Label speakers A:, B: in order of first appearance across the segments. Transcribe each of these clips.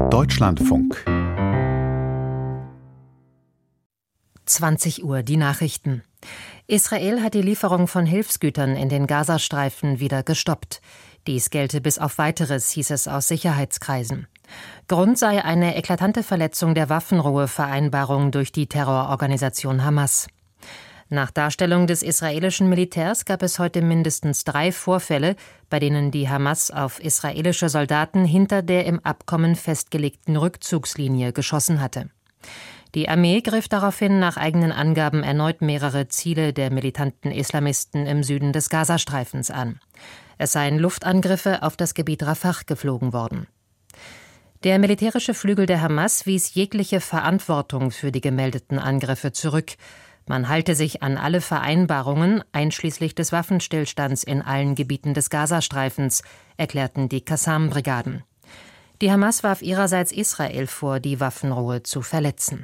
A: Deutschlandfunk
B: 20 Uhr, die Nachrichten. Israel hat die Lieferung von Hilfsgütern in den Gazastreifen wieder gestoppt. Dies gelte bis auf Weiteres, hieß es aus Sicherheitskreisen. Grund sei eine eklatante Verletzung der Waffenruhevereinbarung durch die Terrororganisation Hamas. Nach Darstellung des israelischen Militärs gab es heute mindestens 3 Vorfälle, bei denen die Hamas auf israelische Soldaten hinter der im Abkommen festgelegten Rückzugslinie geschossen hatte. Die Armee griff daraufhin nach eigenen Angaben erneut mehrere Ziele der militanten Islamisten im Süden des Gazastreifens an. Es seien Luftangriffe auf das Gebiet Rafah geflogen worden. Der militärische Flügel der Hamas wies jegliche Verantwortung für die gemeldeten Angriffe zurück. Man halte sich an alle Vereinbarungen, einschließlich des Waffenstillstands in allen Gebieten des Gazastreifens, erklärten die Qassam-Brigaden. Die Hamas warf ihrerseits Israel vor, die Waffenruhe zu verletzen.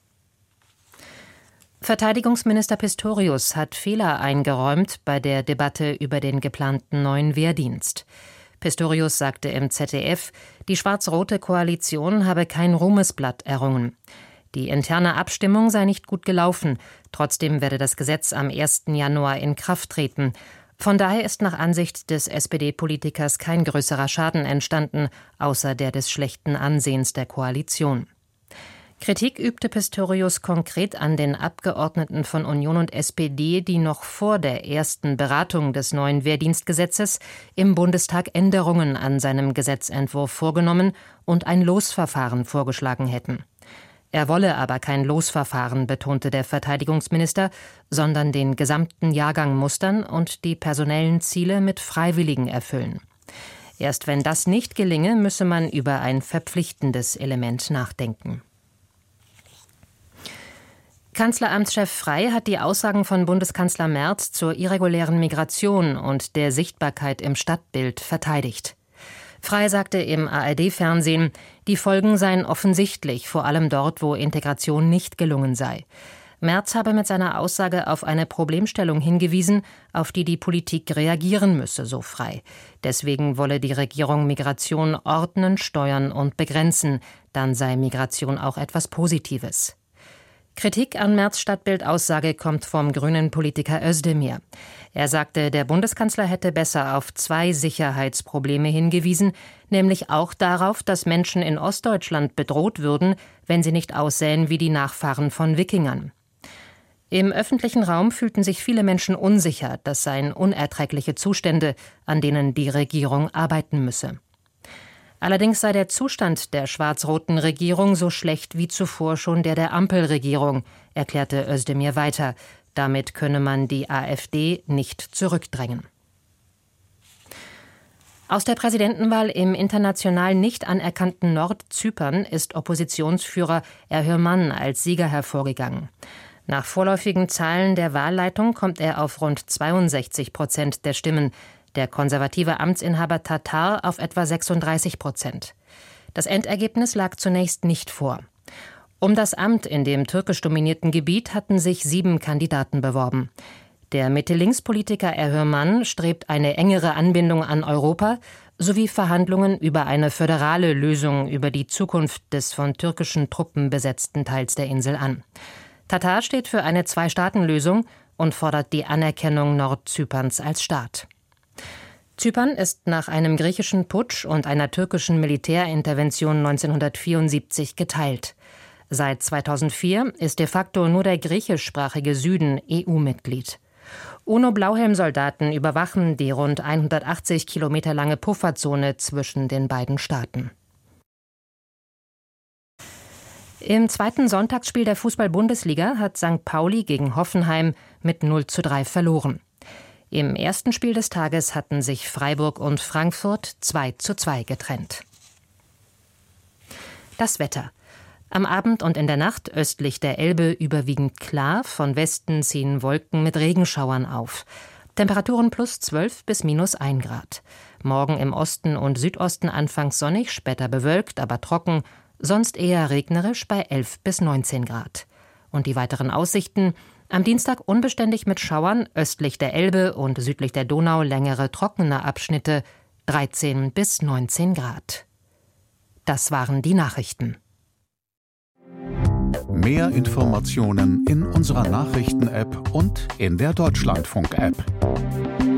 B: Verteidigungsminister Pistorius hat Fehler eingeräumt bei der Debatte über den geplanten neuen Wehrdienst. Pistorius sagte im ZDF, die schwarz-rote Koalition habe kein Ruhmesblatt errungen. Die interne Abstimmung sei nicht gut gelaufen, trotzdem werde das Gesetz am 1. Januar in Kraft treten. Von daher ist nach Ansicht des SPD-Politikers kein größerer Schaden entstanden, außer der des schlechten Ansehens der Koalition. Kritik übte Pistorius konkret an den Abgeordneten von Union und SPD, die noch vor der ersten Beratung des neuen Wehrdienstgesetzes im Bundestag Änderungen an seinem Gesetzentwurf vorgenommen und ein Losverfahren vorgeschlagen hätten. Er wolle aber kein Losverfahren, betonte der Verteidigungsminister, sondern den gesamten Jahrgang mustern und die personellen Ziele mit Freiwilligen erfüllen. Erst wenn das nicht gelinge, müsse man über ein verpflichtendes Element nachdenken. Kanzleramtschef Frey hat die Aussagen von Bundeskanzler Merz zur irregulären Migration und der Sichtbarkeit im Stadtbild verteidigt. Frey sagte im ARD-Fernsehen, die Folgen seien offensichtlich, vor allem dort, wo Integration nicht gelungen sei. Merz habe mit seiner Aussage auf eine Problemstellung hingewiesen, auf die die Politik reagieren müsse, so Frey. Deswegen wolle die Regierung Migration ordnen, steuern und begrenzen. Dann sei Migration auch etwas Positives. Kritik an Merz' Stadtbildaussage kommt vom grünen Politiker Özdemir. Er sagte, der Bundeskanzler hätte besser auf 2 Sicherheitsprobleme hingewiesen, nämlich auch darauf, dass Menschen in Ostdeutschland bedroht würden, wenn sie nicht aussähen wie die Nachfahren von Wikingern. Im öffentlichen Raum fühlten sich viele Menschen unsicher, das seien unerträgliche Zustände, an denen die Regierung arbeiten müsse. Allerdings sei der Zustand der schwarz-roten Regierung so schlecht wie zuvor schon der Ampelregierung, erklärte Özdemir weiter. Damit könne man die AfD nicht zurückdrängen. Aus der Präsidentenwahl im international nicht anerkannten Nordzypern ist Oppositionsführer Erhürmann als Sieger hervorgegangen. Nach vorläufigen Zahlen der Wahlleitung kommt er auf rund 62% der Stimmen. Der konservative Amtsinhaber Tatar auf etwa 36%. Das Endergebnis lag zunächst nicht vor. Um das Amt in dem türkisch dominierten Gebiet hatten sich 7 Kandidaten beworben. Der Mitte-Links-Politiker Erhürmann strebt eine engere Anbindung an Europa sowie Verhandlungen über eine föderale Lösung über die Zukunft des von türkischen Truppen besetzten Teils der Insel an. Tatar steht für eine 2-Staaten-Lösung und fordert die Anerkennung Nordzyperns als Staat. Zypern ist nach einem griechischen Putsch und einer türkischen Militärintervention 1974 geteilt. Seit 2004 ist de facto nur der griechischsprachige Süden EU-Mitglied. UNO-Blauhelm-Soldaten überwachen die rund 180 Kilometer lange Pufferzone zwischen den beiden Staaten. Im 2. Sonntagsspiel der Fußball-Bundesliga hat St. Pauli gegen Hoffenheim mit 0:3 verloren. Im ersten Spiel des Tages hatten sich Freiburg und Frankfurt 2:2 getrennt. Das Wetter. Am Abend und in der Nacht östlich der Elbe überwiegend klar, von Westen ziehen Wolken mit Regenschauern auf. Temperaturen +12 bis -1 Grad. Morgen im Osten und Südosten anfangs sonnig, später bewölkt, aber trocken, sonst eher regnerisch bei 11 bis 19 Grad. Und die weiteren Aussichten: am Dienstag unbeständig mit Schauern, östlich der Elbe und südlich der Donau längere trockene Abschnitte, 13 bis 19 Grad. Das waren die Nachrichten.
A: Mehr Informationen in unserer Nachrichten-App und in der Deutschlandfunk-App.